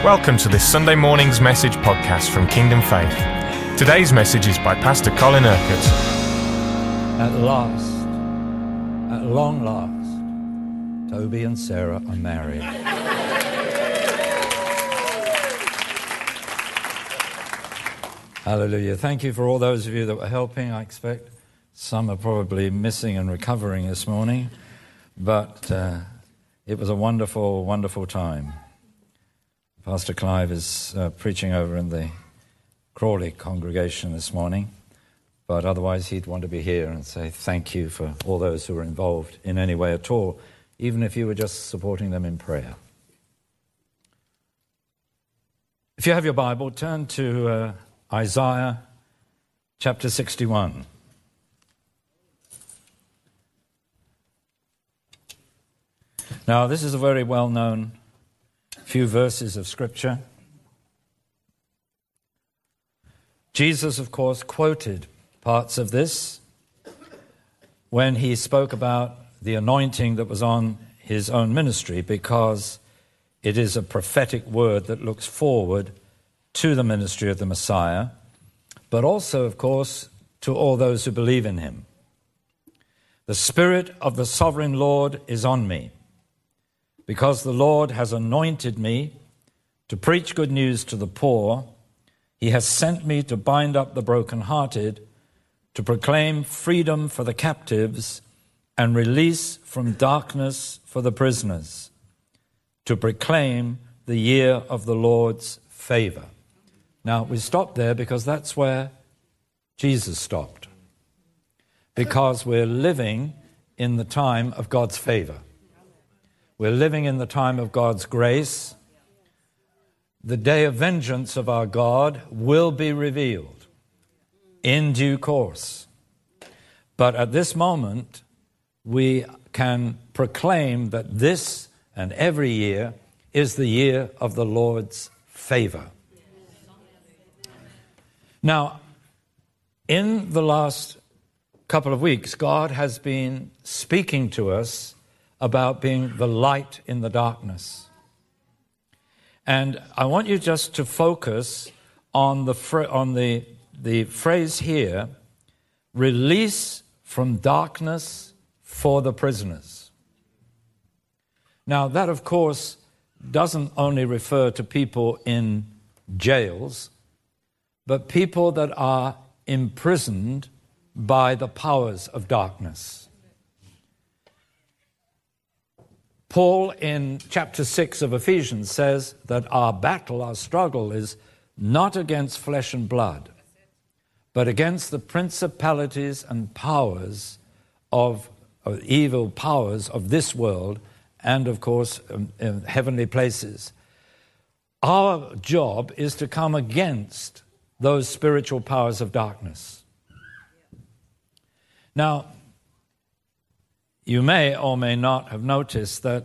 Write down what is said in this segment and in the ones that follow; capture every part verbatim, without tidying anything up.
Welcome to this Sunday morning's message podcast from Kingdom Faith. Today's message is by Pastor Colin Urquhart. At last, at long last, Toby and Sarah are married. Hallelujah. Thank you for all those of you that were helping. I expect some are probably missing and recovering this morning, but uh, it was a wonderful, wonderful time. Pastor Clive is uh, preaching over in the Crawley congregation this morning, but otherwise he'd want to be here and say thank you for all those who were involved in any way at all, even if you were just supporting them in prayer. If you have your Bible, turn to uh, Isaiah chapter sixty-one. Now, this is a very well-known few verses of Scripture. Jesus, of course, quoted parts of this when he spoke about the anointing that was on his own ministry, because it is a prophetic word that looks forward to the ministry of the Messiah, but also, of course, to all those who believe in him. The Spirit of the Sovereign Lord is on me, because the Lord has anointed me to preach good news to the poor. He has sent me to bind up the brokenhearted, to proclaim freedom for the captives and release from darkness for the prisoners, to proclaim the year of the Lord's favor. Now, we stop there because that's where Jesus stopped, because we're living in the time of God's favor. We're living in the time of God's grace. The day of vengeance of our God will be revealed in due course. But at this moment, we can proclaim that this and every year is the year of the Lord's favor. Now, in the last couple of weeks, God has been speaking to us about being the light in the darkness. And I want you just to focus on the fr- on the, the phrase here, release from darkness for the prisoners. Now, that, of course, doesn't only refer to people in jails, but people that are imprisoned by the powers of darkness. Paul, in chapter six of Ephesians, says that our battle, our struggle, is not against flesh and blood, but against the principalities and powers of, of evil powers of this world and, of course, um, in heavenly places. Our job is to come against those spiritual powers of darkness. Now, you may or may not have noticed that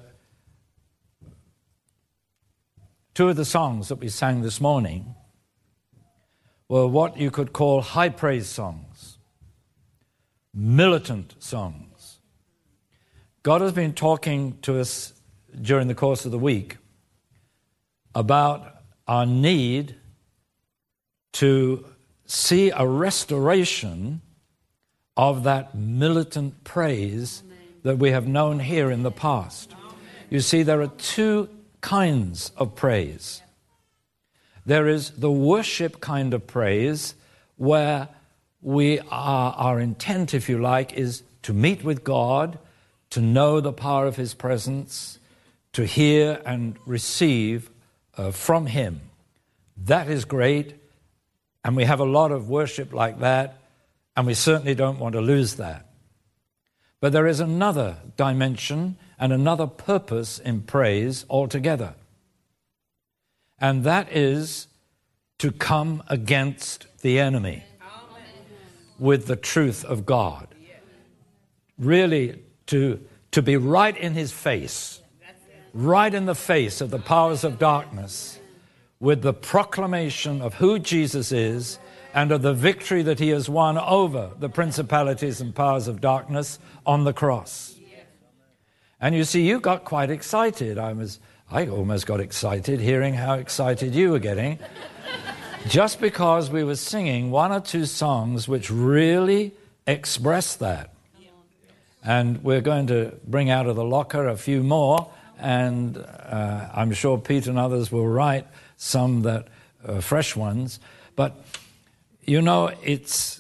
two of the songs that we sang this morning were what you could call high praise songs, militant songs. God has been talking to us during the course of the week about our need to see a restoration of that militant praise that we have known here in the past. You see, there are two kinds of praise. There is the worship kind of praise, where we are, our intent, if you like, is to meet with God, to know the power of his presence, to hear and receive uh, from him. That is great, and we have a lot of worship like that, and we certainly don't want to lose that. But there is another dimension and another purpose in praise altogether. And that is to come against the enemy with the truth of God. Really, to, to be right in his face, right in the face of the powers of darkness, with the proclamation of who Jesus is and of the victory that he has won over the principalities and powers of darkness on the cross. And you see, you got quite excited. I was I almost got excited hearing how excited you were getting, just because we were singing one or two songs which really express that. And we're going to bring out of the locker a few more, and uh, I'm sure Pete and others will write some that uh, fresh ones. But, you know, it's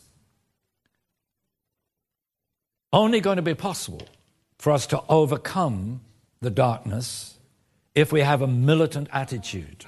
only going to be possible for us to overcome the darkness if we have a militant attitude.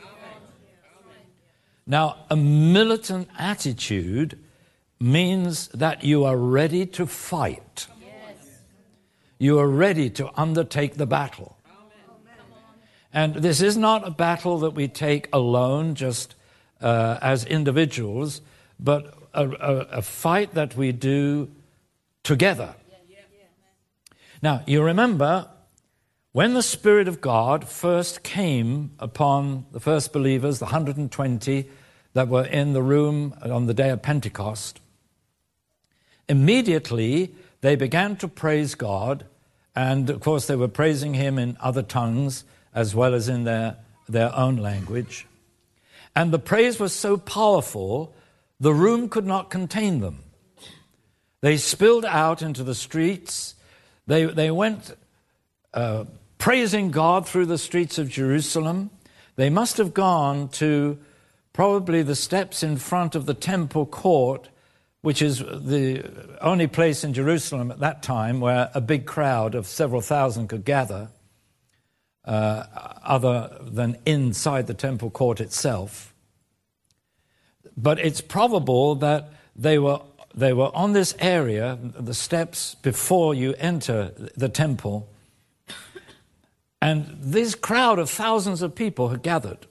Now, a militant attitude means that you are ready to fight. You are ready to undertake the battle. And this is not a battle that we take alone, just uh, as individuals, but a, a, a fight that we do together. Now, you remember, when the Spirit of God first came upon the first believers, the one hundred twenty that were in the room on the day of Pentecost, immediately they began to praise God, and of course they were praising Him in other tongues as well as in their, their own language. And the praise was so powerful, the room could not contain them. They spilled out into the streets. They, they went uh, praising God through the streets of Jerusalem. They must have gone to probably the steps in front of the temple court, which is the only place in Jerusalem at that time where a big crowd of several thousand could gather, uh, other than inside the temple court itself. But it's probable that they were they were on this area, the steps before you enter the temple, and this crowd of thousands of people had gathered.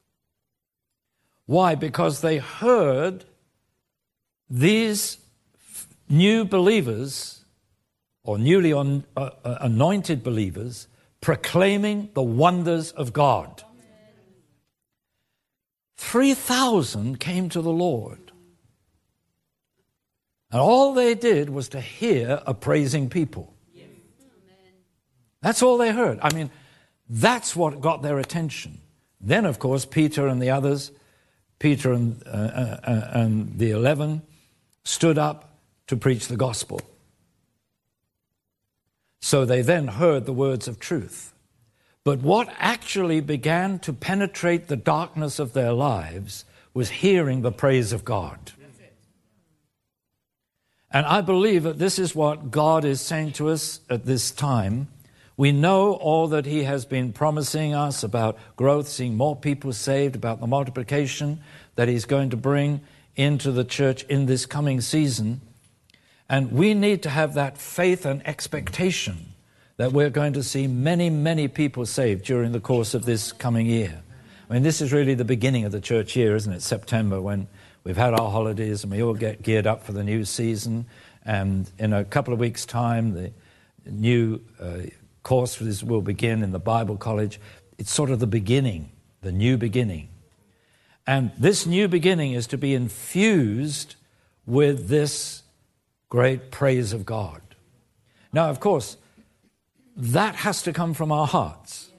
Why? Because they heard these new believers, or newly on, uh, anointed believers, proclaiming the wonders of God. three thousand came to the Lord. And all they did was to hear a praising people. That's all they heard. I mean, that's what got their attention. Then, of course, Peter and the others, Peter and, uh, uh, and the eleven, stood up to preach the gospel. So they then heard the words of truth. But what actually began to penetrate the darkness of their lives was hearing the praise of God. And I believe that this is what God is saying to us at this time. We know all that He has been promising us about growth, seeing more people saved, about the multiplication that He's going to bring into the church in this coming season. And we need to have that faith and expectation that we're going to see many, many people saved during the course of this coming year. I mean, this is really the beginning of the church year, isn't it? September, when we've had our holidays and we all get geared up for the new season. And in a couple of weeks' time, the new uh, course will begin in the Bible College. It's sort of the beginning, the new beginning. And this new beginning is to be infused with this great praise of God. Now, of course, that has to come from our hearts.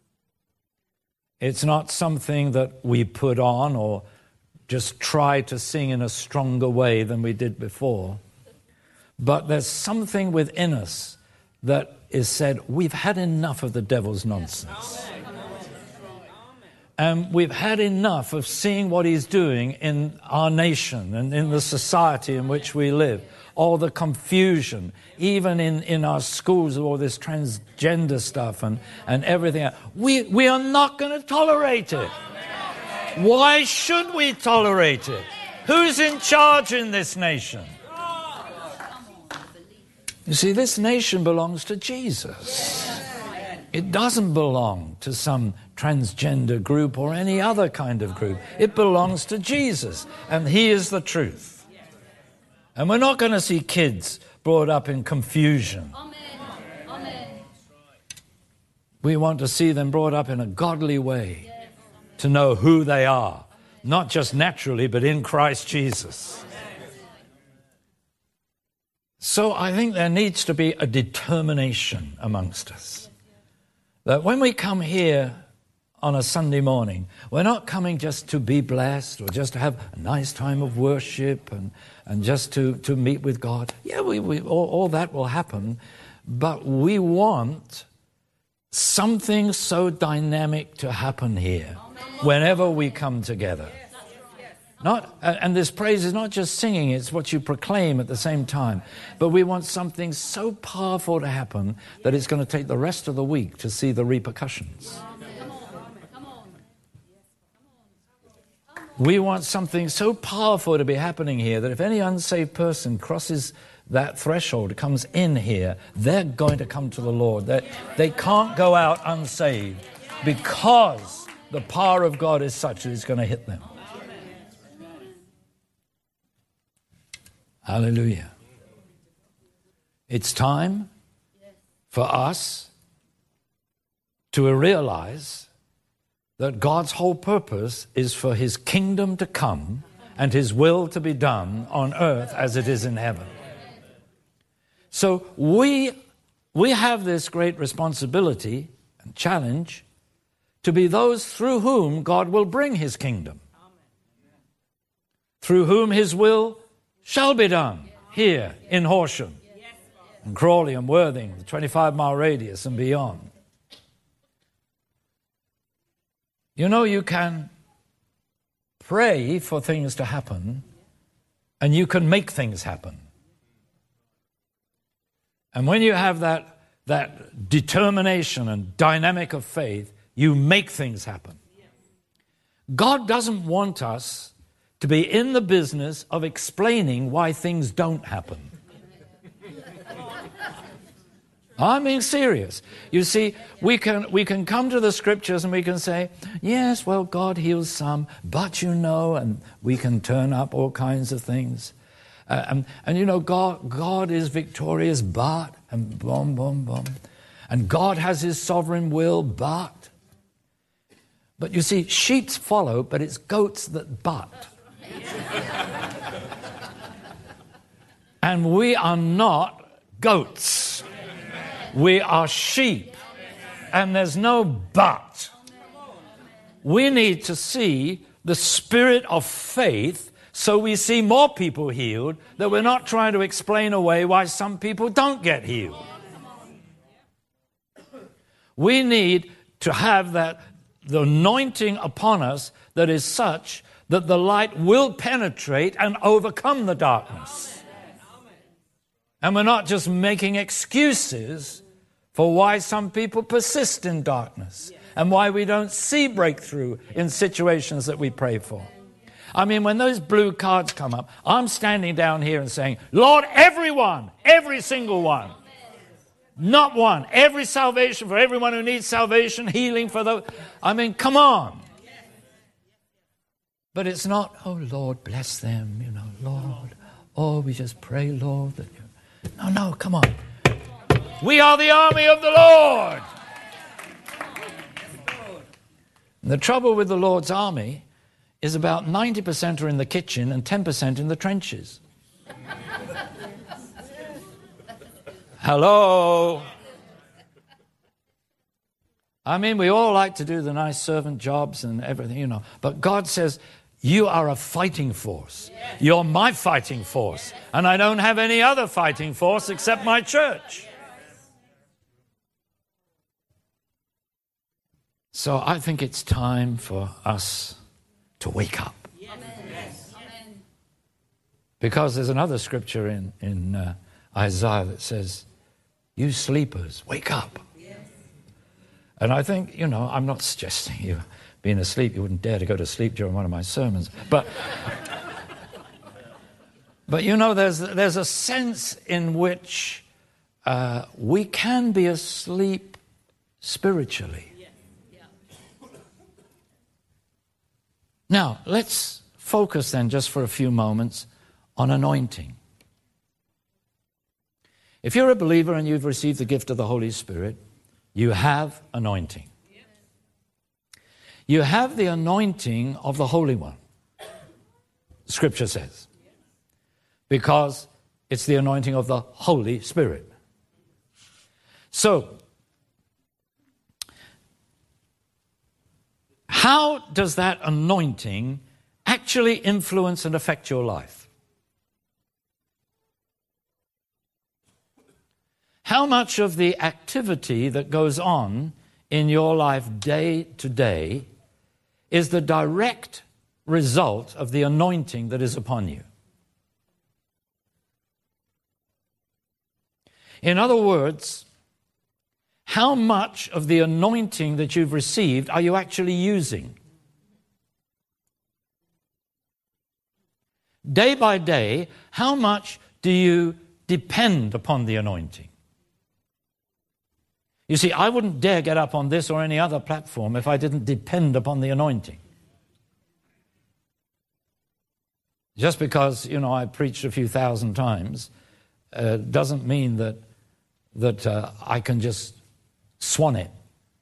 It's not something that we put on or just try to sing in a stronger way than we did before. But there's something within us that is said, we've had enough of the devil's nonsense. And we've had enough of seeing what he's doing in our nation and in the society in which we live. All the confusion, even in, in our schools, all this transgender stuff and, and everything. We, we are not going to tolerate it. Why should we tolerate it? Who's in charge in this nation? You see, this nation belongs to Jesus. It doesn't belong to some transgender group or any other kind of group. It belongs to Jesus, and He is the truth. And we're not going to see kids brought up in confusion. Amen. Amen. We want to see them brought up in a godly way, yes, to know who they are, not just naturally, but in Christ Jesus. So I think there needs to be a determination amongst us that when we come here on a Sunday morning. We're not coming just to be blessed or just to have a nice time of worship and, and just to, to meet with God. Yeah, we, we all, all that will happen, but we want something so dynamic to happen here whenever we come together. Not, and this praise is not just singing, it's what you proclaim at the same time. But we want something so powerful to happen that it's going to take the rest of the week to see the repercussions. We want something so powerful to be happening here that if any unsaved person crosses that threshold, comes in here, they're going to come to the Lord. They, they can't go out unsaved because the power of God is such that it's going to hit them. Hallelujah. It's time for us to realize that God's whole purpose is for his kingdom to come and his will to be done on earth as it is in heaven. So we, we have this great responsibility and challenge to be those through whom God will bring his kingdom, through whom his will shall be done here in Horsham, and Crawley and Worthing, the twenty-five mile radius and beyond. You know, you can pray for things to happen and you can make things happen. And when you have that, that determination and dynamic of faith, you make things happen. God doesn't want us to be in the business of explaining why things don't happen. I'm being serious. You see, we can we can come to the scriptures and we can say, yes, well, God heals some, but you know, and we can turn up all kinds of things. Uh, and, and you know, God, God is victorious, but, and boom, boom, boom. And God has his sovereign will, but. But you see, sheep follow, but it's goats that butt. And we are not goats. We are sheep. And there's no but. We need to see the spirit of faith so we see more people healed, that we're not trying to explain away why some people don't get healed. We need to have that the anointing upon us that is such that the light will penetrate and overcome the darkness. And we're not just making excuses for why some people persist in darkness and why we don't see breakthrough in situations that we pray for. I mean, when those blue cards come up, I'm standing down here and saying, Lord, everyone, every single one, not one, every salvation for everyone who needs salvation, healing for those. I mean, come on. But it's not, oh, Lord, bless them, you know, Lord. Oh, we just pray, Lord. That you... No, no, come on. We are the army of the Lord. And the trouble with the Lord's army is about ninety percent are in the kitchen and ten percent in the trenches. Hello? I mean, we all like to do the nice servant jobs and everything, you know. But God says, you are a fighting force. You're my fighting force. And I don't have any other fighting force except my church. So I think it's time for us to wake up. Because there's another scripture in, in uh, Isaiah that says, you sleepers, wake up. And I think, you know, I'm not suggesting you being asleep, you wouldn't dare to go to sleep during one of my sermons. But, but you know, there's, there's a sense in which uh, we can be asleep spiritually. Now, let's focus then just for a few moments on anointing. If you're a believer and you've received the gift of the Holy Spirit, you have anointing. You have the anointing of the Holy One, Scripture says, because it's the anointing of the Holy Spirit. So, how does that anointing actually influence and affect your life? How much of the activity that goes on in your life day to day is the direct result of the anointing that is upon you? In other words, how much of the anointing that you've received are you actually using? Day by day, how much do you depend upon the anointing? You see, I wouldn't dare get up on this or any other platform if I didn't depend upon the anointing. Just because, you know, I preached a few thousand times uh, doesn't mean that that uh, I can just swan it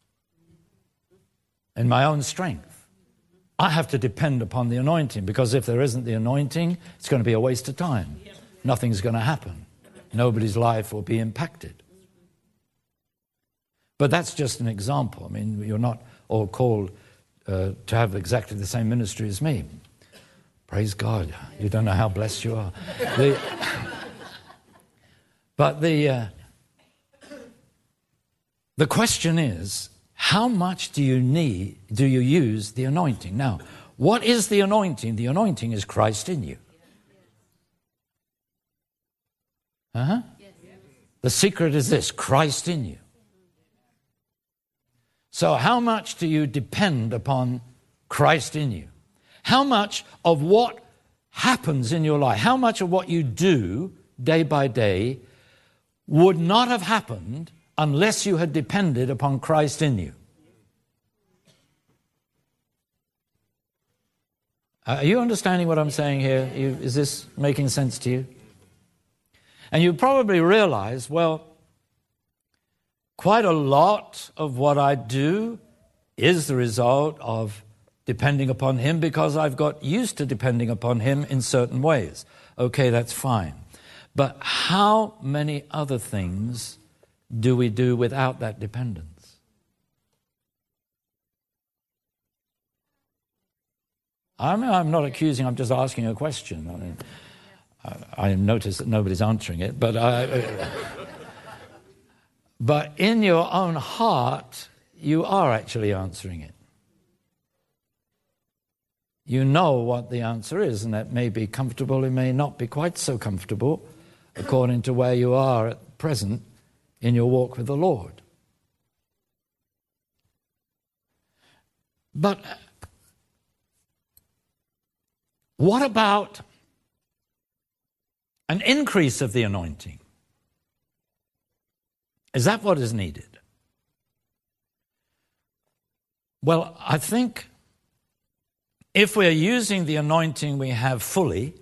in my own strength. I have to depend upon the anointing, because if there isn't the anointing, it's going to be a waste of time. Nothing's going to happen. Nobody's life will be impacted. But that's just an example. I mean, you're not all called uh, to have exactly the same ministry as me. Praise God. You don't know how blessed you are. The, but the... Uh, The question is, how much do you need, do you use the anointing? Now, what is the anointing? The anointing is Christ in you. Uh-huh. The secret is this, Christ in you. So how much do you depend upon Christ in you? How much of what happens in your life, how much of what you do day by day would not have happened unless you had depended upon Christ in you? Are you understanding what I'm saying here? You, is this making sense to you? And you probably realize, well, quite a lot of what I do is the result of depending upon Him, because I've got used to depending upon Him in certain ways. Okay, that's fine. But how many other things do we do without that dependence? I'm, I'm not accusing, I'm just asking a question. I mean, I, I notice that nobody's answering it, but I, but in your own heart, you are actually answering it. You know what the answer is, and that may be comfortable, it may not be quite so comfortable, according to where you are at present in your walk with the Lord. But what about an increase of the anointing? Is that what is needed? Well, I think if we're using the anointing we have fully,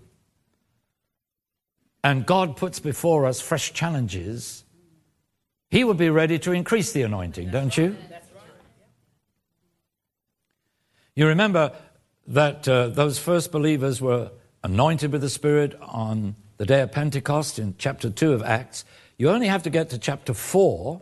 and God puts before us fresh challenges, He would be ready to increase the anointing, don't you? You remember that uh, those first believers were anointed with the Spirit on the day of Pentecost in chapter two of Acts. You only have to get to chapter four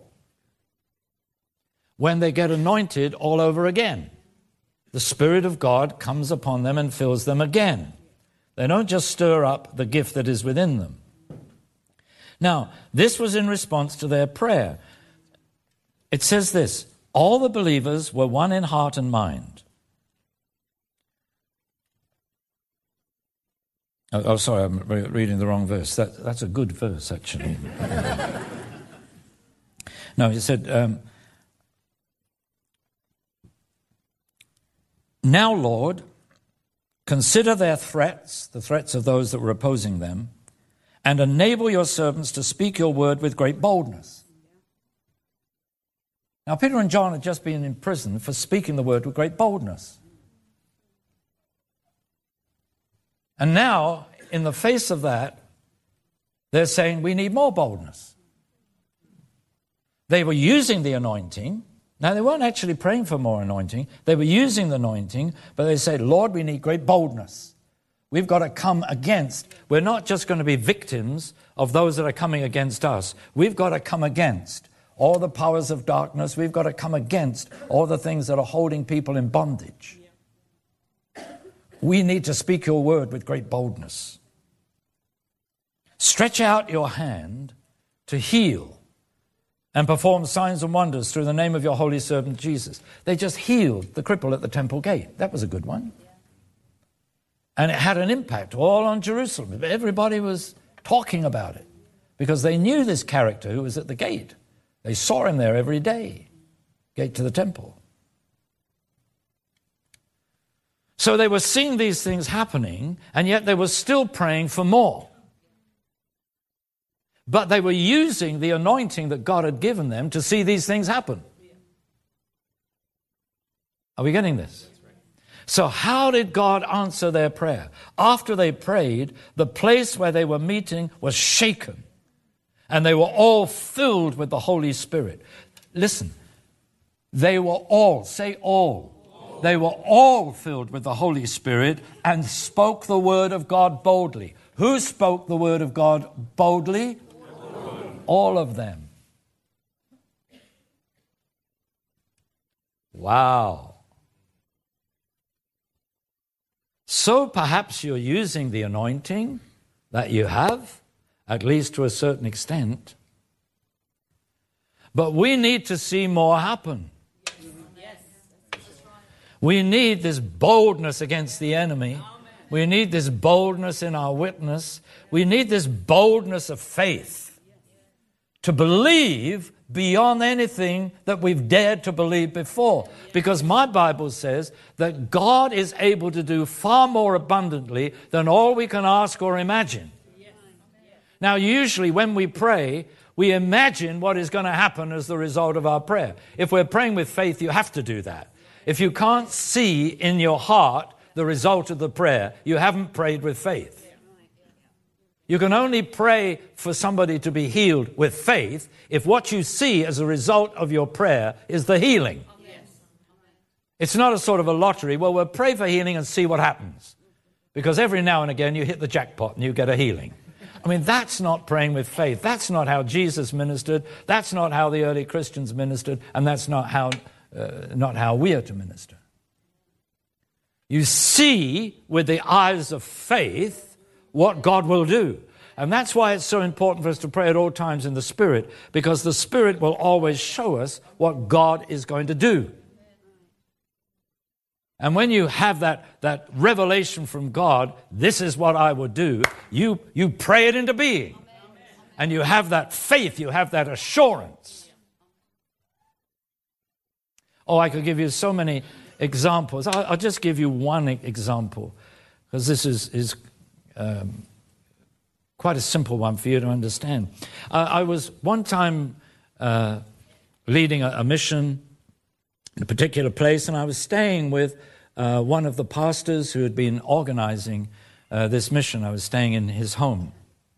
when they get anointed all over again. The Spirit of God comes upon them and fills them again. They don't just stir up the gift that is within them. Now, this was in response to their prayer. It says this, all the believers were one in heart and mind. Oh, oh sorry, I'm re- reading the wrong verse. That, that's a good verse, actually. No, he said, um, now, Lord, consider their threats, the threats of those that were opposing them, and enable your servants to speak your word with great boldness. Now, Peter and John had just been in prison for speaking the word with great boldness. And now, in the face of that, they're saying we need more boldness. They were using the anointing. Now, they weren't actually praying for more anointing. They were using the anointing, but they said, Lord, we need great boldness. We've got to come against. We're not just going to be victims of those that are coming against us. We've got to come against all the powers of darkness. We've got to come against all the things that are holding people in bondage. We need to speak your word with great boldness. Stretch out your hand to heal and perform signs and wonders through the name of your holy servant Jesus. They just healed the cripple at the temple gate. That was a good one. And it had an impact all on Jerusalem. Everybody was talking about it because they knew this character who was at the gate. They saw him there every day, gate to the temple. So they were seeing these things happening, and yet they were still praying for more. But they were using the anointing that God had given them to see these things happen. Are we getting this? So how did God answer their prayer? After they prayed, the place where they were meeting was shaken, and they were all filled with the Holy Spirit. Listen, they were all, say all. all. They were all filled with the Holy Spirit and spoke the word of God boldly. Who spoke the word of God boldly? All of them. Wow. So perhaps you're using the anointing that you have, at least to a certain extent. But we need to see more happen. We need this boldness against the enemy. We need this boldness in our witness. We need this boldness of faith to believe beyond anything that we've dared to believe before. Because my Bible says that God is able to do far more abundantly than all we can ask or imagine. Now, usually when we pray, we imagine what is going to happen as the result of our prayer. If we're praying with faith, you have to do that. If you can't see in your heart the result of the prayer, you haven't prayed with faith. You can only pray for somebody to be healed with faith if what you see as a result of your prayer is the healing. It's not a sort of a lottery. Well, we'll pray for healing and see what happens. Because every now and again you hit the jackpot and you get a healing. I mean, that's not praying with faith. That's not how Jesus ministered. That's not how the early Christians ministered. And that's not how, uh, not how we are to minister. You see with the eyes of faith what God will do. And that's why it's so important for us to pray at all times in the Spirit, because the Spirit will always show us what God is going to do. And when you have that, that revelation from God, this is what I will do, you, you pray it into being. And you have that faith, you have that assurance. Oh, I could give you so many examples. I'll, I'll just give you one example, because this is... is Um, quite a simple one for you to understand. Uh, I was one time uh, leading a, a mission in a particular place, and I was staying with uh, one of the pastors who had been organizing uh, this mission. I was staying in his home.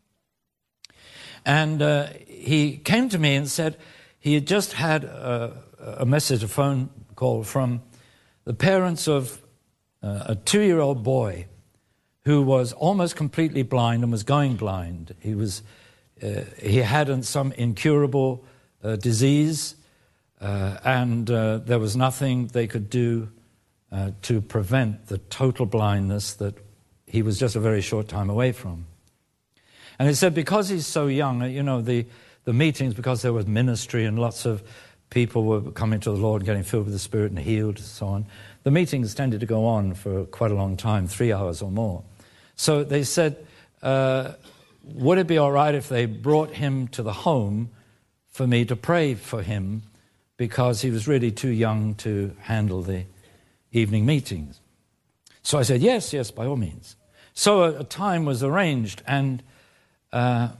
And uh, he came to me and said he had just had a, a message, a phone call from the parents of uh, a two-year-old boy who was almost completely blind and was going blind. He was, uh, he had some incurable uh, disease, uh, and uh, there was nothing they could do uh, to prevent the total blindness that he was just a very short time away from. And he said, because he's so young, you know, the, the meetings, because there was ministry and lots of people were coming to the Lord, getting filled with the Spirit and healed and so on, the meetings tended to go on for quite a long time, three hours or more. So they said, uh, would it be all right if they brought him to the home for me to pray for him, because he was really too young to handle the evening meetings? So I said, yes, yes, by all means. So a, a time was arranged, and uh,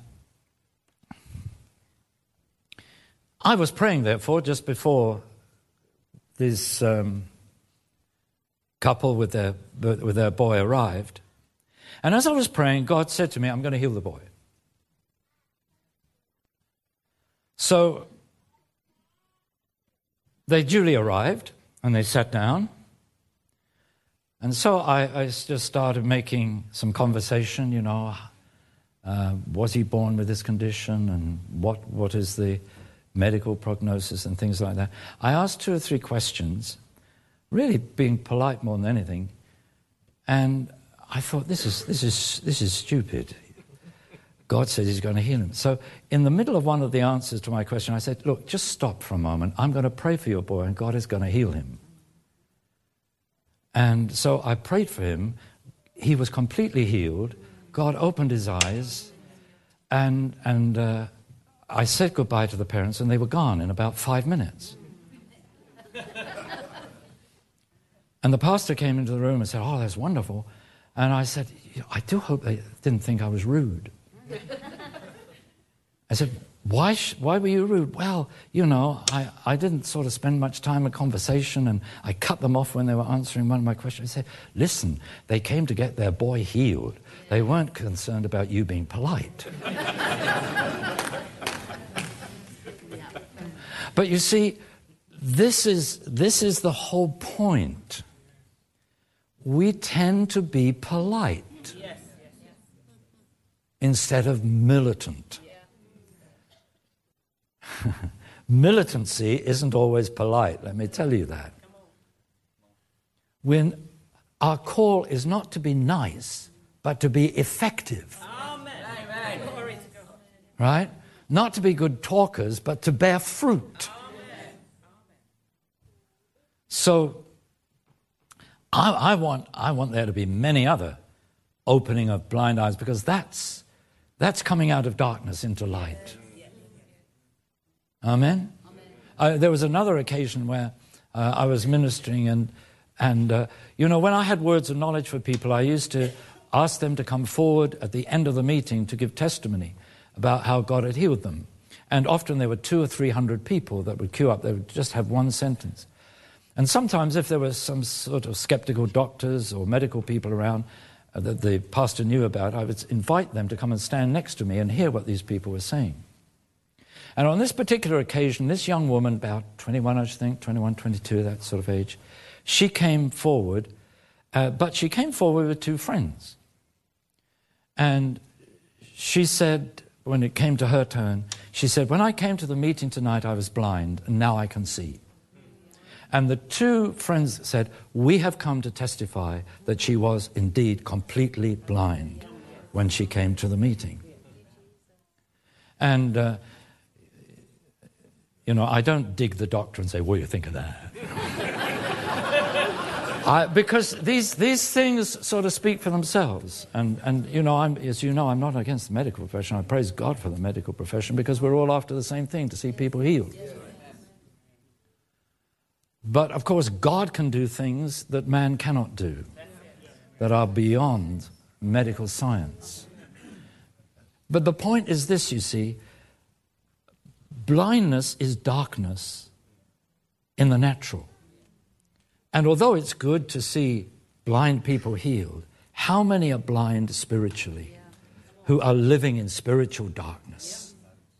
I was praying, therefore, just before this um, couple with their, with their boy arrived. And as I was praying, God said to me, I'm going to heal the boy. So they duly arrived, and they sat down. And so I, I just started making some conversation, you know, uh, was he born with this condition, and what what is the medical prognosis and things like that. I asked two or three questions, really being polite more than anything, and I thought, this is this is this is stupid. God says he's going to heal him. So in the middle of one of the answers to my question, I said, look, just stop for a moment. I'm going to pray for your boy, and God is going to heal him. And so I prayed for him. He was completely healed. God opened his eyes, and and uh, I said goodbye to the parents, and they were gone in about five minutes. And the pastor came into the room and said, oh, that's wonderful. And I said, I do hope they didn't think I was rude. I said, why sh- why were you rude? Well, you know, I, I didn't sort of spend much time in conversation, and I cut them off when they were answering one of my questions. I said, listen, they came to get their boy healed. They weren't concerned about you being polite. But you see, this is this is the whole point. We tend to be polite instead of militant. Militancy isn't always polite, let me tell you that. When our call is not to be nice, but to be effective. Amen. Right? Not to be good talkers, but to bear fruit. Amen. So I, I want I want there to be many other opening of blind eyes, because that's that's coming out of darkness into light. Amen? Amen. Uh, there was another occasion where uh, I was ministering, and, and uh, you know, when I had words of knowledge for people, I used to ask them to come forward at the end of the meeting to give testimony about how God had healed them. And often there were two or three hundred people that would queue up. They would just have one sentence. And sometimes if there were some sort of skeptical doctors or medical people around uh, that the pastor knew about, I would invite them to come and stand next to me and hear what these people were saying. And on this particular occasion, this young woman, about twenty-one, I think, twenty-one, twenty-two, that sort of age, she came forward, uh, but she came forward with two friends. And she said, when it came to her turn, she said, when I came to the meeting tonight, I was blind, and now I can see. And the two friends said, we have come to testify that she was indeed completely blind when she came to the meeting. And uh, You know, I don't dig the doctor and say, what do you think of that? I, because these these things sort of speak for themselves. And, and you know, I'm, as you know, I'm not against the medical profession. I praise God for the medical profession, because we're all after the same thing, to see people healed. But, of course, God can do things that man cannot do, that are beyond medical science. But the point is this, you see. Blindness is darkness in the natural. And although it's good to see blind people healed, how many are blind spiritually who are living in spiritual darkness?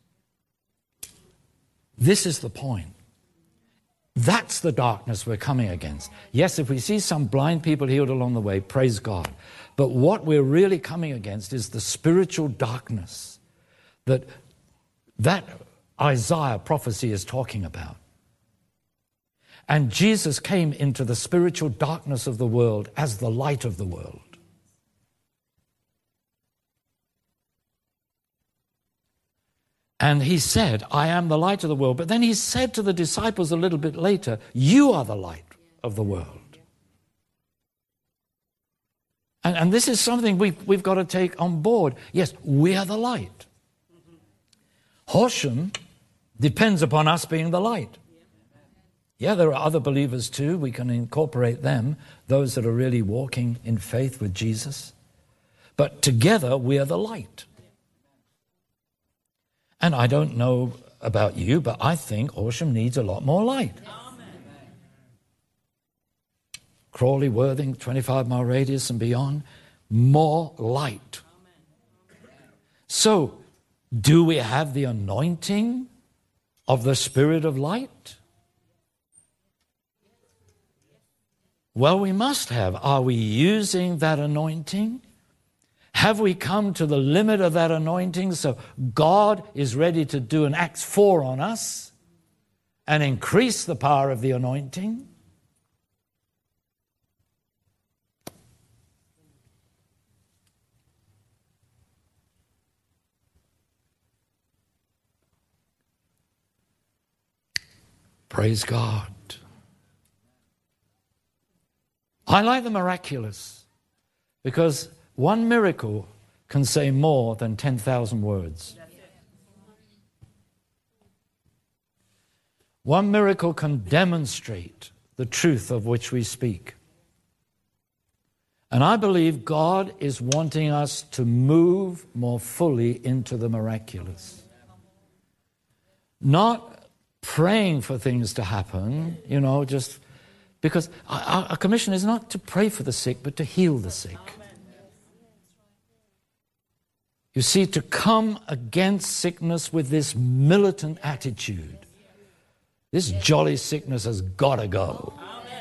This is the point. That's the darkness we're coming against. Yes, if we see some blind people healed along the way, praise God. But what we're really coming against is the spiritual darkness that that Isaiah prophecy is talking about. And Jesus came into the spiritual darkness of the world as the light of the world. And he said, I am the light of the world. But then he said to the disciples a little bit later, you are the light of the world. And, and this is something we've, we've got to take on board. Yes, we are the light. Horsham depends upon us being the light. Yeah, there are other believers too. We can incorporate them, those that are really walking in faith with Jesus. But together we are the light. And I don't know about you, but I think Horsham needs a lot more light. Crawley, Worthing, twenty-five mile radius and beyond, more light. So, do we have the anointing of the Spirit of light? Well, we must have. Are we using that anointing? Have we come to the limit of that anointing so God is ready to do an Acts four on us? and increase the power of the anointing. Praise God. I like the miraculous because one miracle can say more than ten thousand words. One miracle can demonstrate the truth of which we speak. And I believe God is wanting us to move more fully into the miraculous. Not praying for things to happen, you know, just because our, our commission is not to pray for the sick, but to heal the sick. You see, to come against sickness with this militant attitude. This jolly sickness has got to go.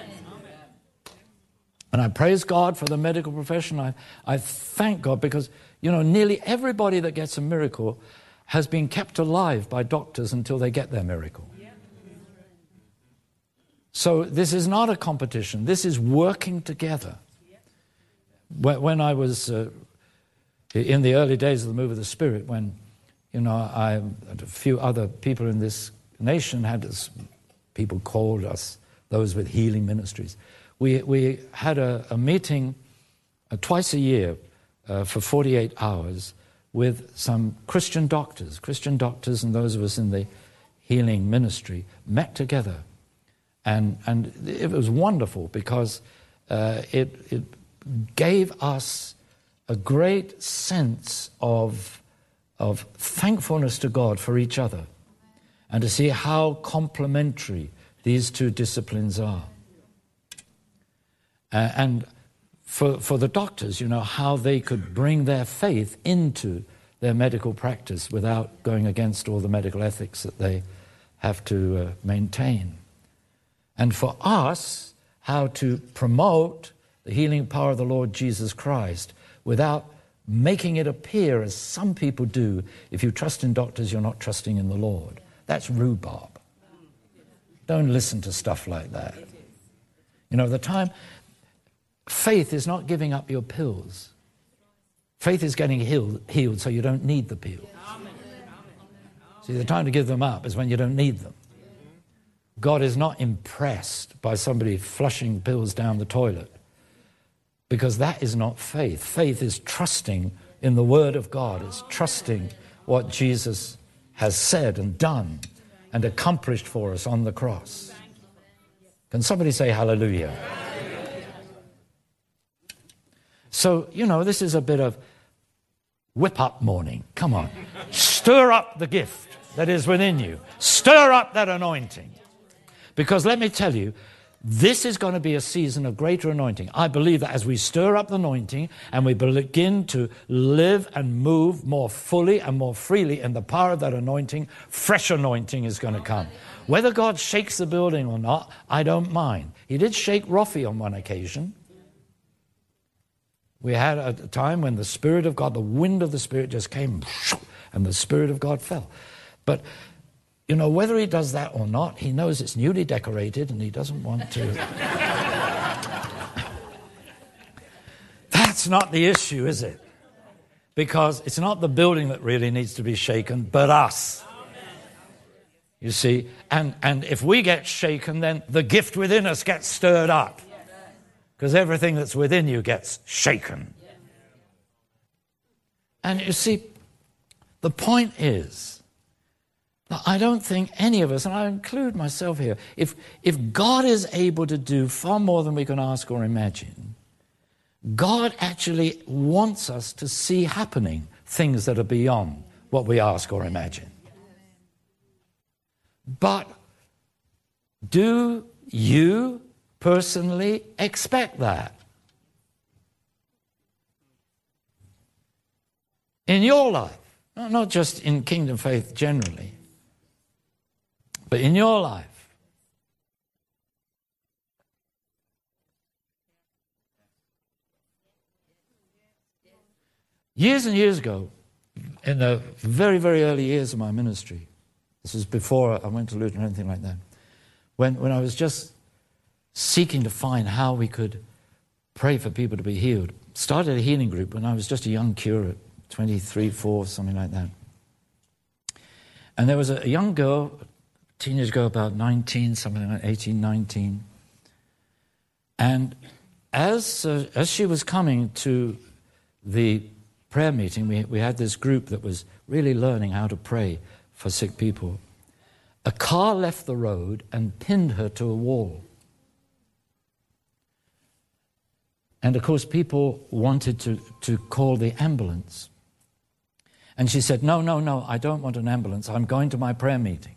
And I praise God for the medical profession. I, I thank God because, you know, nearly everybody that gets a miracle has been kept alive by doctors until they get their miracle. So this is not a competition. This is working together. When I was uh, in the early days of the move of the Spirit, when, you know, I and a few other people in this nation had this, people called us, those with healing ministries. We we had a, a meeting uh, twice a year uh, for forty-eight hours with some Christian doctors. Christian doctors and those of us in the healing ministry met together. And and it was wonderful because uh, it, it gave us a great sense of, of thankfulness to God for each other and to see how complementary these two disciplines are. Uh, and for, for the doctors, you know, how they could bring their faith into their medical practice without going against all the medical ethics that they have to uh, maintain. And for us, how to promote the healing power of the Lord Jesus Christ without making it appear, as some people do, if you trust in doctors, you're not trusting in the Lord. That's rhubarb. Don't listen to stuff like that. You know, the time, faith is not giving up your pills. Faith is getting healed, healed so you don't need the pills. See, the time to give them up is when you don't need them. God is not impressed by somebody flushing pills down the toilet, because that is not faith. Faith is trusting in the Word of God. It's trusting what Jesus has said and done and accomplished for us on the cross. Can somebody say hallelujah? So, you know, this is a bit of whip-up morning. Come on. Stir up the gift that is within you. Stir up that anointing. Because let me tell you, this is going to be a season of greater anointing. I believe that as we stir up the anointing and we begin to live and move more fully and more freely in the power of that anointing, fresh anointing is going to come. Whether God shakes the building or not, I don't mind. He did shake Roffey on one occasion. We had a time when the Spirit of God, the wind of the Spirit just came and the Spirit of God fell. But you know, whether he does that or not, he knows it's newly decorated and he doesn't want to. That's not the issue, is it? Because it's not the building that really needs to be shaken, but us. You see, and, and if we get shaken, then the gift within us gets stirred up. Because everything that's within you gets shaken. And you see, the point is, I don't think any of us, and I include myself here, if, if God is able to do far more than we can ask or imagine, God actually wants us to see happening things that are beyond what we ask or imagine. But do you personally expect that? In your life, not just in Kingdom Faith generally, but in your life. Years and years ago, in the very, very early years of my ministry, this was before I went to Luton or anything like that, when, when I was just seeking to find how we could pray for people to be healed. Started a healing group when I was just a young curate, twenty-three, four, something like that. And there was a, a young girl, a teenage girl about nineteen, something like eighteen, nineteen. And as uh, as she was coming to the prayer meeting, we, we had this group that was really learning how to pray for sick people. A car left the road and pinned her to a wall. And of course, people wanted to, to call the ambulance. And she said, no, no, no, I don't want an ambulance. I'm going to my prayer meeting.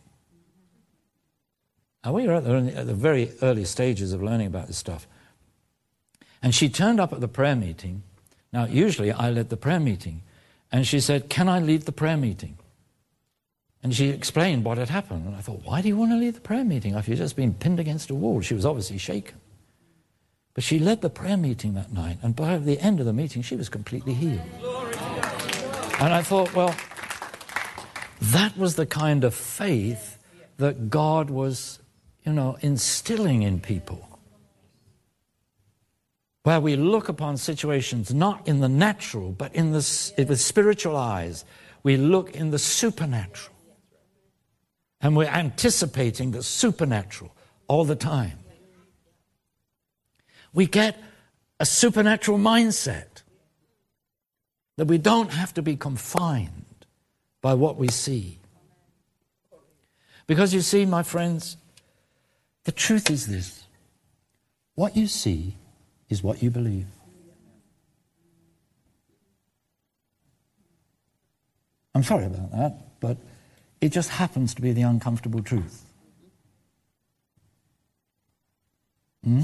Now, we were at the, at the very early stages of learning about this stuff. And she turned up at the prayer meeting. Now, usually I led the prayer meeting. And she said, can I lead the prayer meeting? And she explained what had happened. And I thought, why do you want to lead the prayer meeting if you've just been pinned against a wall? She was obviously shaken. But she led the prayer meeting that night. And by the end of the meeting, she was completely healed. And I thought, well, that was the kind of faith that God was, you know, instilling in people. Where we look upon situations not in the natural, but in the, with spiritual eyes. We look in the supernatural. And we're anticipating the supernatural all the time. We get a supernatural mindset that we don't have to be confined by what we see. Because you see, my friends, the truth is this. What you see is what you believe. I'm sorry about that, but it just happens to be the uncomfortable truth. Hmm?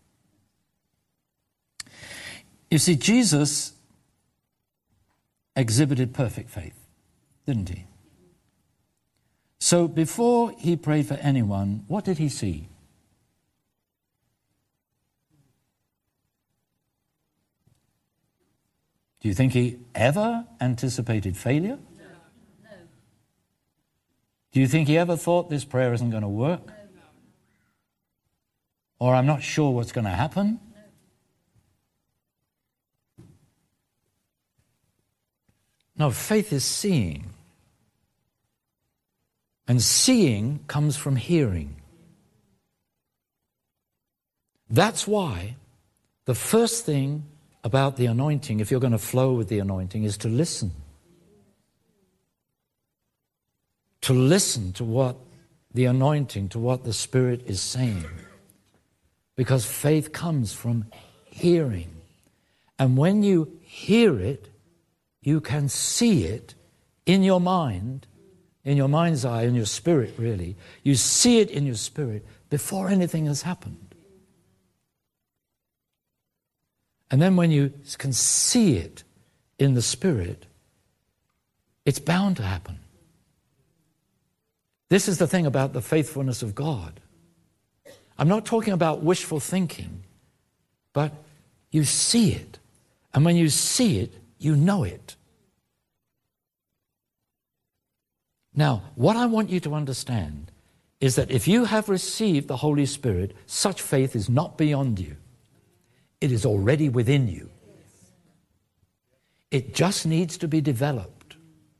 You see, Jesus exhibited perfect faith, didn't he? So before he prayed for anyone, what did he see? Do you think he ever anticipated failure? No. No. Do you think he ever thought this prayer isn't going to work? No. Or I'm not sure what's going to happen? No, faith is seeing. And seeing comes from hearing. That's why the first thing about the anointing, if you're going to flow with the anointing, is to listen. To listen to what the anointing, to what the Spirit is saying. Because faith comes from hearing. And when you hear it, you can see it in your mind, in your mind's eye, in your spirit, really. You see it in your spirit before anything has happened. And then when you can see it in the spirit, it's bound to happen. This is the thing about the faithfulness of God. I'm not talking about wishful thinking, but you see it. And when you see it, you know it. Now, what I want you to understand is that if you have received the Holy Spirit, such faith is not beyond you. It is already within you. It just needs to be developed.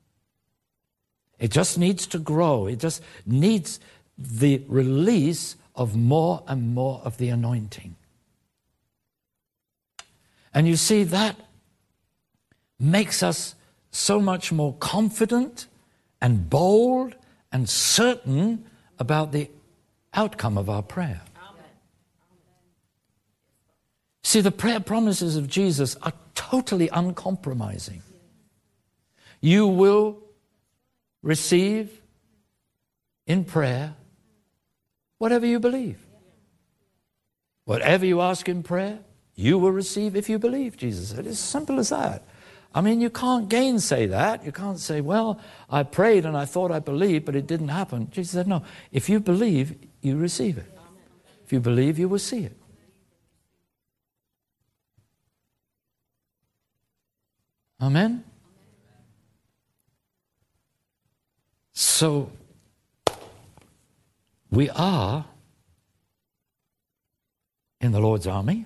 It just needs to grow. It just needs the release of more and more of the anointing. And you see, that makes us so much more confident and bold and certain about the outcome of our prayer. Amen. See, the prayer promises of Jesus are totally uncompromising. You will receive in prayer whatever you believe. Whatever you ask in prayer, you will receive if you believe, Jesus said. It's as simple as that. I mean, you can't gainsay that. You can't say, well, I prayed and I thought I believed, but it didn't happen. Jesus said, no, if you believe, you receive it. If you believe, you will see it. Amen? So, we are in the Lord's army.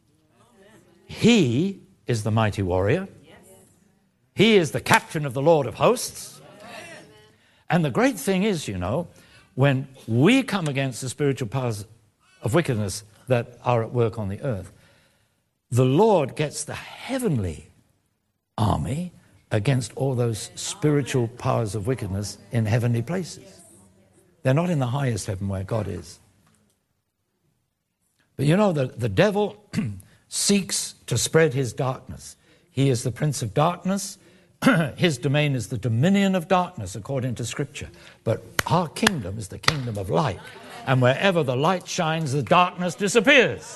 He is the mighty warrior. He is the captain of the Lord of hosts. And the great thing is, you know, when we come against the spiritual powers of wickedness that are at work on the earth, the Lord gets the heavenly army against all those spiritual powers of wickedness in heavenly places. They're not in the highest heaven where God is. But you know, the, the devil seeks to spread his darkness. He is the prince of darkness. His domain is the dominion of darkness, according to Scripture. But our kingdom is the kingdom of light. And wherever the light shines, the darkness disappears.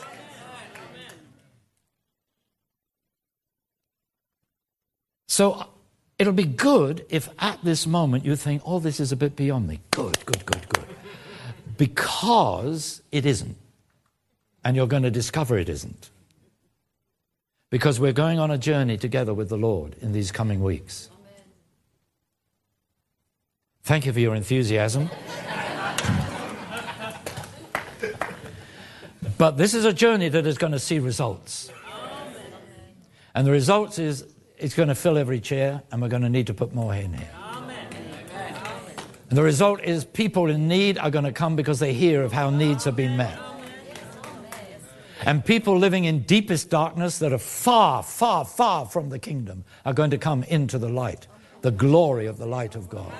So it'll be good if at this moment you think, oh, this is a bit beyond me. Good, good, good, good. Because it isn't. And you're going to discover it isn't. Because we're going on a journey together with the Lord in these coming weeks. Thank you for your enthusiasm. But this is a journey that is going to see results. And the results is it's going to fill every chair, and we're going to need to put more in here. And the result is people in need are going to come because they hear of how needs have been met. And people living in deepest darkness that are far, far, far from the kingdom are going to come into the light, the glory of the light of God.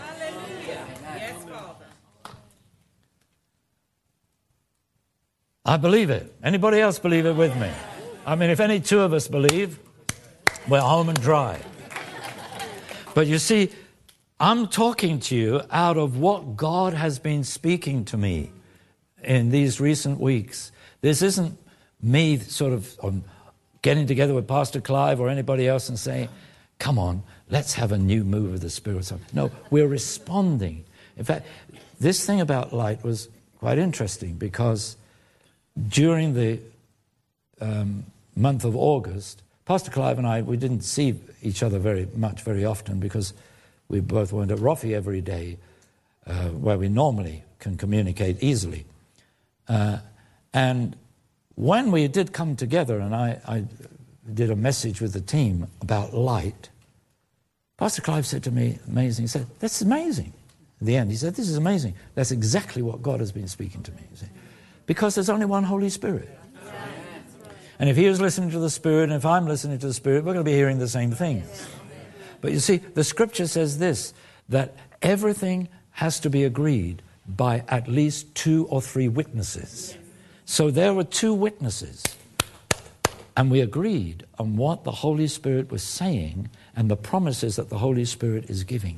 I believe it. Anybody else believe it with me? I mean, if any two of us believe, we're home and dry. But you see, I'm talking to you out of what God has been speaking to me in these recent weeks. This isn't me sort of um, getting together with Pastor Clive or anybody else and saying, come on, let's have a new move of the Spirit. No, we're responding. In fact, this thing about light was quite interesting because during the um, month of August, Pastor Clive and I, we didn't see each other very much, very often because we both went at Roffey every day uh, where we normally can communicate easily. Uh, and when we did come together and I, I did a message with the team about light, Pastor Clive said to me, amazing, he said, that's amazing. At the end, he said, this is amazing. That's exactly what God has been speaking to me. You see? Because there's only one Holy Spirit. And if he was listening to the Spirit, and if I'm listening to the Spirit, we're going to be hearing the same things. But you see, the Scripture says this, that everything has to be agreed by at least two or three witnesses. So there were two witnesses, and we agreed on what the Holy Spirit was saying and the promises that the Holy Spirit is giving.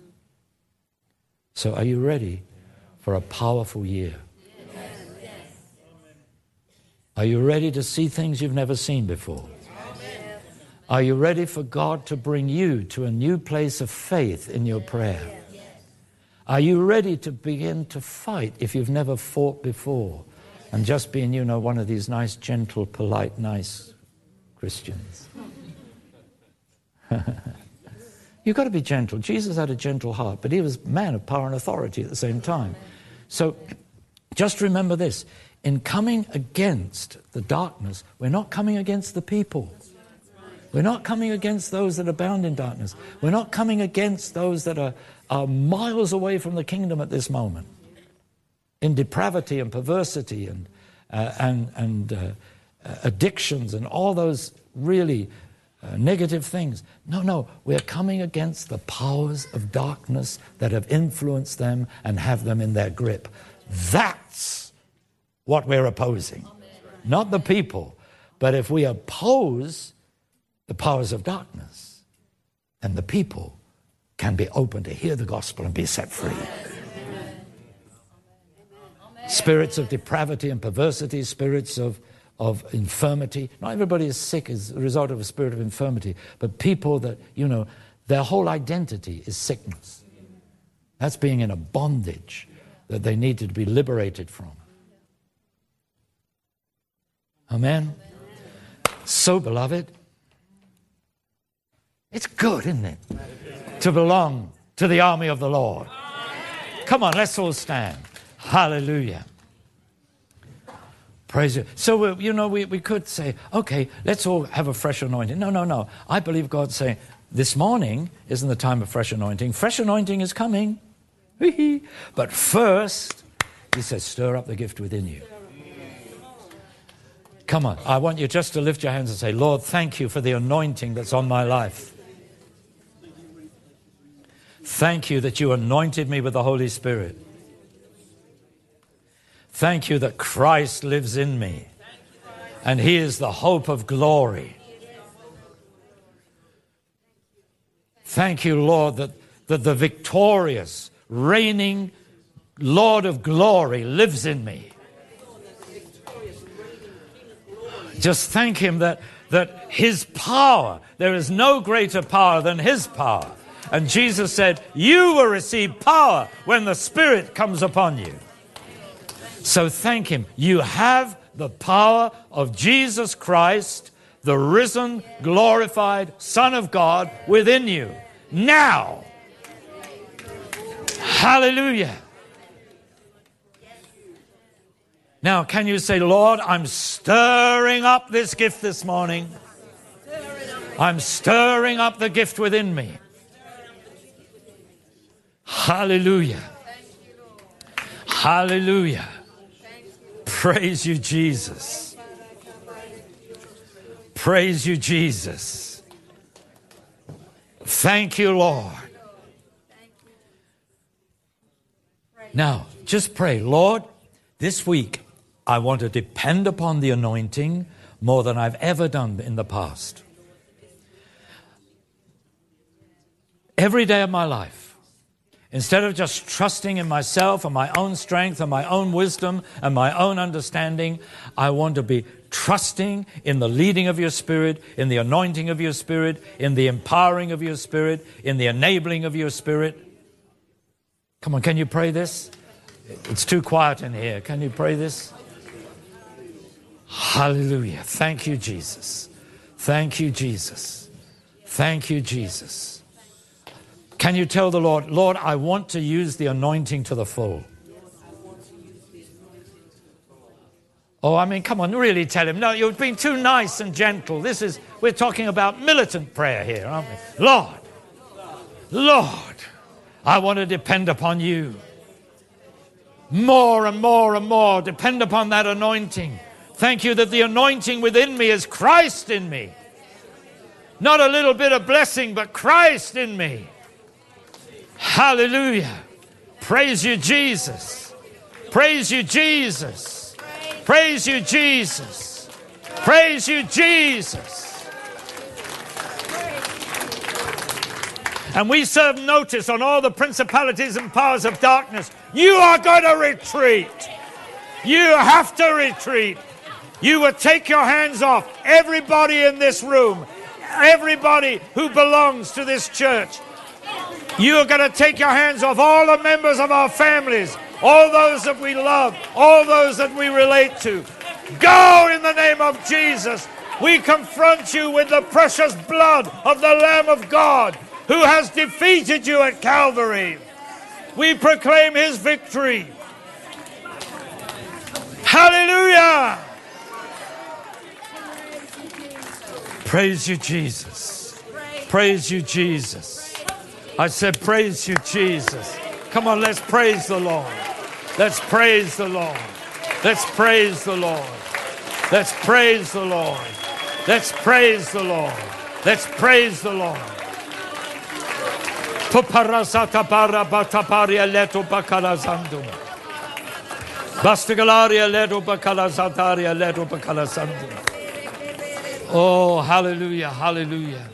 So are you ready for a powerful year? Are you ready to see things you've never seen before? Are you ready for God to bring you to a new place of faith in your prayer? Are you ready to begin to fight if you've never fought before and just being, you know, one of these nice, gentle, polite, nice Christians? You've got to be gentle. Jesus had a gentle heart, but he was a man of power and authority at the same time. So just remember this. In coming against the darkness, we're not coming against the people. We're not coming against those that are bound in darkness. We're not coming against those that are, are miles away from the kingdom at this moment, in depravity and perversity and uh, and, and uh, addictions and all those really uh, negative things. No, no, we're coming against the powers of darkness that have influenced them and have them in their grip. That's what we're opposing. Not the people. But if we oppose the powers of darkness, then the people can be open to hear the gospel and be set free. Spirits of depravity and perversity, spirits of, of infirmity. Not everybody is sick as a result of a spirit of infirmity, but people that, you know, their whole identity is sickness. That's being in a bondage that they need to be liberated from. Amen? So, beloved, it's good, isn't it, to belong to the army of the Lord. Come on, let's all stand. Hallelujah. Praise you. So, you know, we, we could say, okay, let's all have a fresh anointing. No, no, no. I believe God's saying, this morning isn't the time of fresh anointing. Fresh anointing is coming. But first, he says, stir up the gift within you. Come on, I want you just to lift your hands and say, Lord, thank you for the anointing that's on my life. Thank you that you anointed me with the Holy Spirit. Thank you that Christ lives in me, and he is the hope of glory. Thank you, Lord, that, that the victorious, reigning Lord of glory lives in me. Just thank him that, that his power, there is no greater power than his power. And Jesus said, you will receive power when the Spirit comes upon you. So thank him. You have the power of Jesus Christ, the risen, glorified Son of God within you. Now. Hallelujah. Now, can you say, Lord, I'm stirring up this gift this morning. I'm stirring up the gift within me. Hallelujah. Hallelujah. Praise you, Jesus. Praise you, Jesus. Thank you, Lord. Now, just pray, Lord, this week I want to depend upon the anointing more than I've ever done in the past. Every day of my life. Instead of just trusting in myself and my own strength and my own wisdom and my own understanding, I want to be trusting in the leading of your Spirit, in the anointing of your Spirit, in the empowering of your Spirit, in the enabling of your Spirit. Come on, can you pray this? It's too quiet in here. Can you pray this? Hallelujah. Thank you, Jesus. Thank you, Jesus. Thank you, Jesus. Can you tell the Lord, Lord, I want to use the anointing to the full? Oh, I mean, come on, really tell him. No, you've been too nice and gentle. This is, we're talking about militant prayer here, aren't we? Lord, Lord, I want to depend upon you. More and more and more, depend upon that anointing. Thank you that the anointing within me is Christ in me. Not a little bit of blessing, but Christ in me. Hallelujah. Praise you, Jesus. Praise you, Jesus. Praise you, Jesus. Praise you, Jesus. And we serve notice on all the principalities and powers of darkness. You are going to retreat. You have to retreat. You will take your hands off. Everybody in this room, everybody who belongs to this church, you are going to take your hands off all the members of our families, all those that we love, all those that we relate to. Go in the name of Jesus. We confront you with the precious blood of the Lamb of God who has defeated you at Calvary. We proclaim his victory. Hallelujah. Praise you, Jesus. Praise you, Jesus. I said, praise you, Jesus. Come on, let's praise the Lord. Let's praise the Lord. Let's praise the Lord. Let's praise the Lord. Let's praise the Lord. Let's praise the Lord. Tuparasata para bataparia leto bakalazandum. Bastagalaria leto bakalazataria leto bakalazandum. Oh, hallelujah, hallelujah.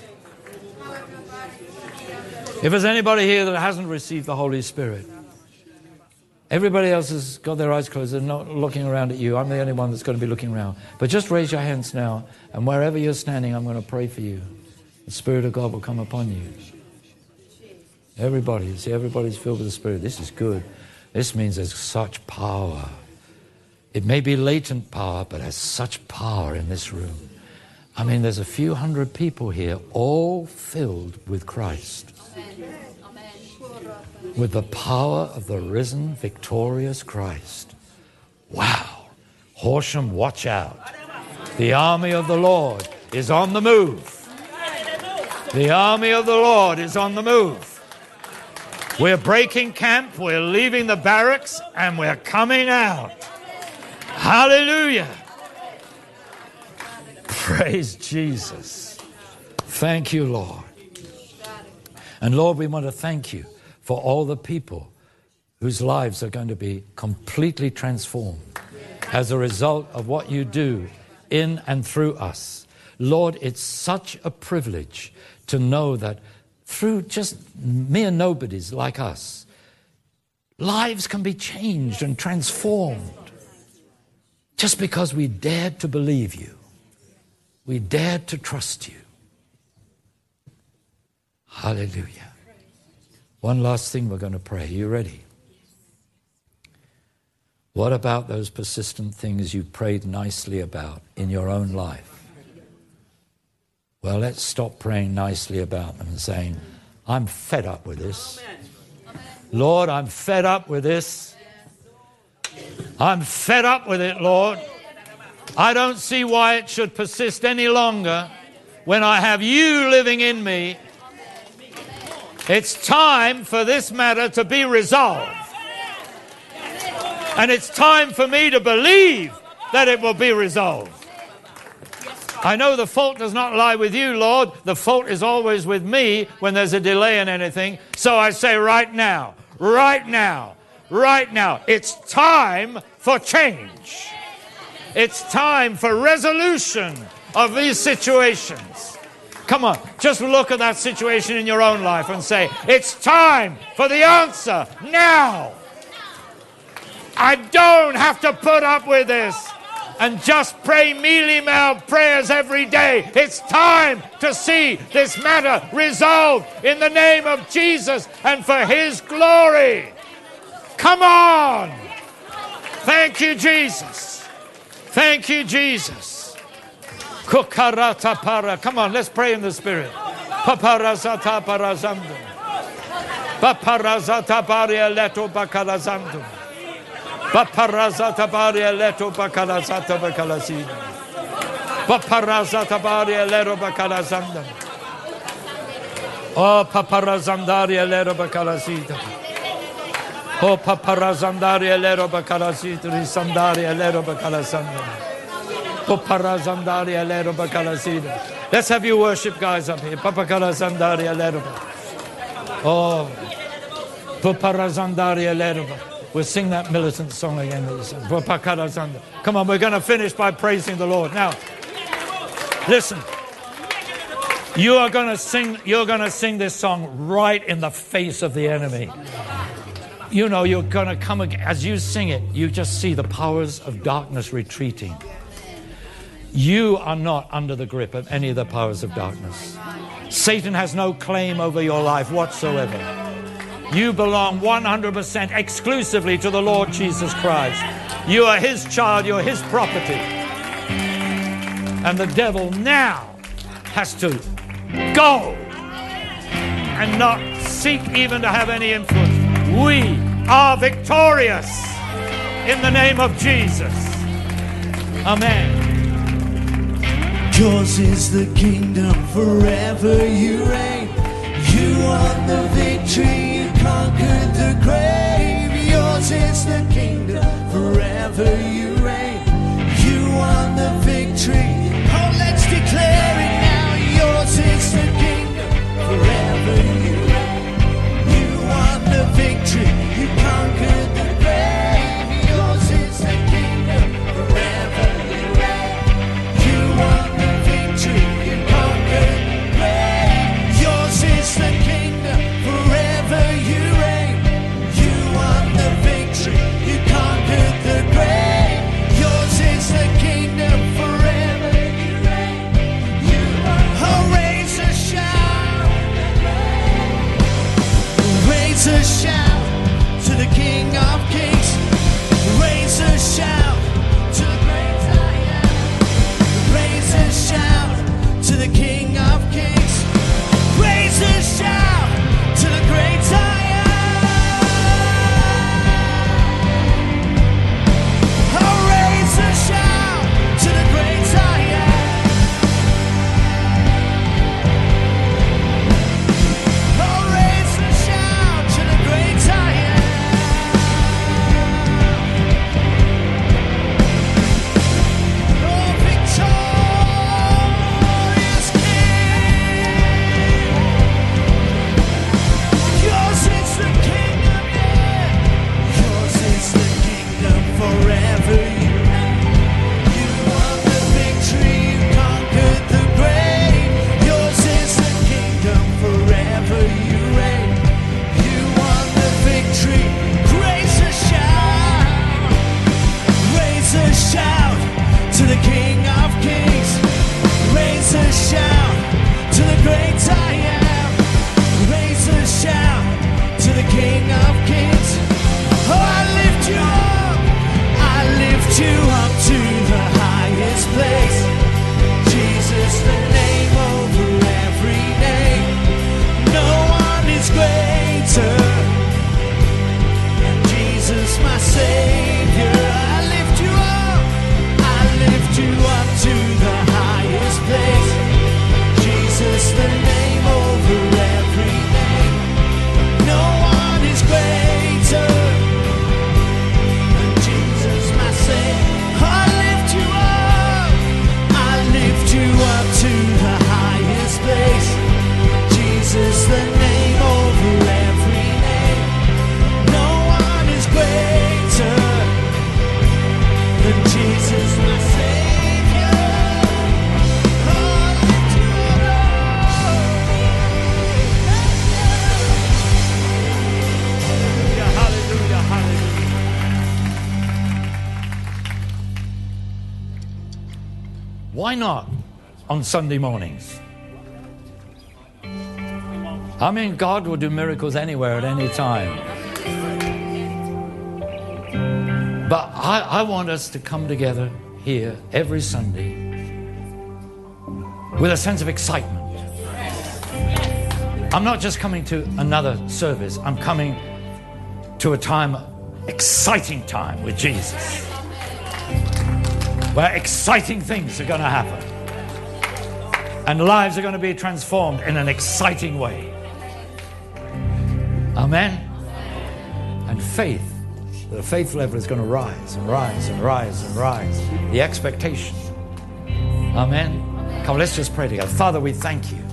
If there's anybody here that hasn't received the Holy Spirit, everybody else has got their eyes closed. They're not looking around at you. I'm the only one that's going to be looking around. But just raise your hands now, and wherever you're standing, I'm going to pray for you. The Spirit of God will come upon you. Everybody, see, everybody's filled with the Spirit. This is good. This means there's such power. It may be latent power, but there's such power in this room. I mean, there's a few hundred people here, all filled with Christ. With the power of the risen, victorious Christ. Wow. Horsham, watch out. The army of the Lord is on the move. The army of the Lord is on the move. We're breaking camp, we're leaving the barracks, and we're coming out. Hallelujah. Praise Jesus. Thank you, Lord. And Lord, we want to thank you for all the people whose lives are going to be completely transformed as a result of what you do in and through us. Lord, it's such a privilege to know that through just mere nobodies like us, lives can be changed and transformed just because we dared to believe you. We dared to trust you. Hallelujah. One last thing we're going to pray. Are you ready? What about those persistent things you prayed nicely about in your own life? Well, let's stop praying nicely about them and saying, I'm fed up with this. Lord, I'm fed up with this. I'm fed up with it, Lord. I don't see why it should persist any longer when I have you living in me. It's time for this matter to be resolved. And it's time for me to believe that it will be resolved. I know the fault does not lie with you, Lord. The fault is always with me when there's a delay in anything. So I say right now, right now, right now, it's time for change. It's time for resolution of these situations. Come on, just look at that situation in your own life and say, it's time for the answer now. I don't have to put up with this and just pray mealy-mouthed prayers every day. It's time to see this matter resolved in the name of Jesus and for his glory. Come on. Thank you, Jesus. Thank you, Jesus. Kukarata para. Come on, let's pray in the Spirit. Paparazata parazandum. Paparazata paria leto bakarazandum. Paparazata paria leto bakarazata bakalasina. Paparazata paria leto bakarazandum. Oh, paparazandaria leto bakalasita. Oh, paparazandaria leto bakalasita. Risandaria leto bakalasandum. Let's have you worship guys up here. Oh, we'll sing that militant song again. Come on, we're going to finish by praising the Lord. Now, listen. You are going to sing. You're going to sing this song right in the face of the enemy. You know, you're going to come as you sing it. You just see the powers of darkness retreating. You are not under the grip of any of the powers of darkness. Satan has no claim over your life whatsoever. You belong one hundred percent exclusively to the Lord Jesus Christ. You are his child, you're his property. And the devil now has to go and not seek even to have any influence. We are victorious in the name of Jesus. Amen. Yours is the kingdom, forever you reign. You won the victory, you conquered the grave. Yours is the kingdom, forever you reign. You won the victory. Oh, let's declare it now. Yours is the kingdom, forever you reign. You won the victory, you conquered the grave. Yours is the kingdom, forever you reign. You won you conquered the grave. Yours is the kingdom, forever you reign. You won the victory, you conquered the grave. Yours is the kingdom, forever Why not on Sunday mornings? I mean, God will do miracles anywhere at any time. But I, I want us to come together here every Sunday with a sense of excitement. I'm not just coming to another service. I'm coming to a time, exciting time with Jesus, where exciting things are going to happen and lives are going to be transformed in an exciting way. Amen. And faith, the faith level is going to rise and rise and rise and rise. The expectation. Amen. Come, let's just pray together. Father, we thank you.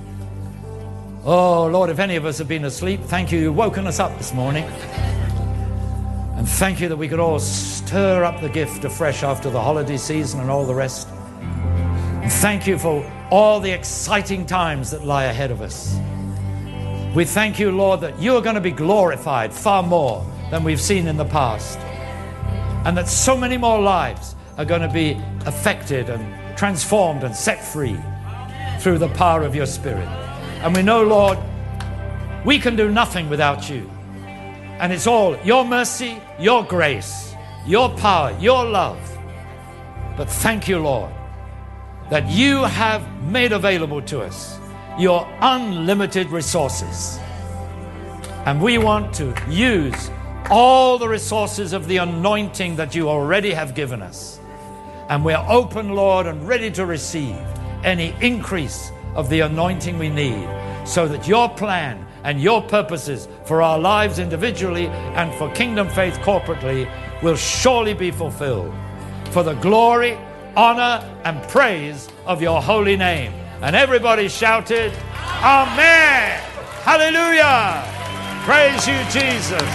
Oh, Lord, if any of us have been asleep, thank you. You've woken us up this morning. And thank you that we could all stir up the gift afresh after the holiday season and all the rest. And thank you for all the exciting times that lie ahead of us. We thank you, Lord, that you are going to be glorified far more than we've seen in the past. And that so many more lives are going to be affected and transformed and set free through the power of your Spirit. And we know, Lord, we can do nothing without you. And it's all your mercy, your grace, your power, your love. But thank you, Lord, that you have made available to us your unlimited resources. And we want to use all the resources of the anointing that you already have given us. And we're open, Lord, and ready to receive any increase of the anointing we need, so that your plan and your purposes for our lives individually and for Kingdom Faith corporately will surely be fulfilled, for the glory, honor, and praise of your holy name. And everybody shouted, Amen! Hallelujah! Praise you, Jesus!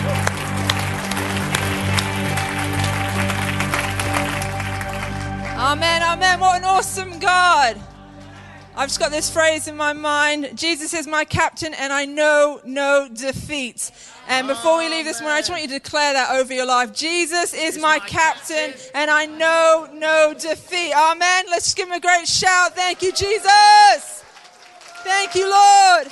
Amen, amen. What an awesome God. I've just got this phrase in my mind. Jesus is my captain and I know no defeat. And before we leave this morning, I just want you to declare that over your life. Jesus is my captain and I know no defeat. Amen. Let's just give him a great shout. Thank you, Jesus. Thank you, Lord.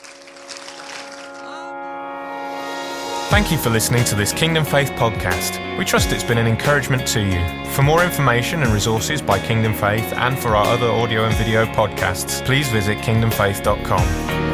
Thank you for listening to this Kingdom Faith podcast. We trust it's been an encouragement to you. For more information and resources by Kingdom Faith and for our other audio and video podcasts, please visit kingdom faith dot com.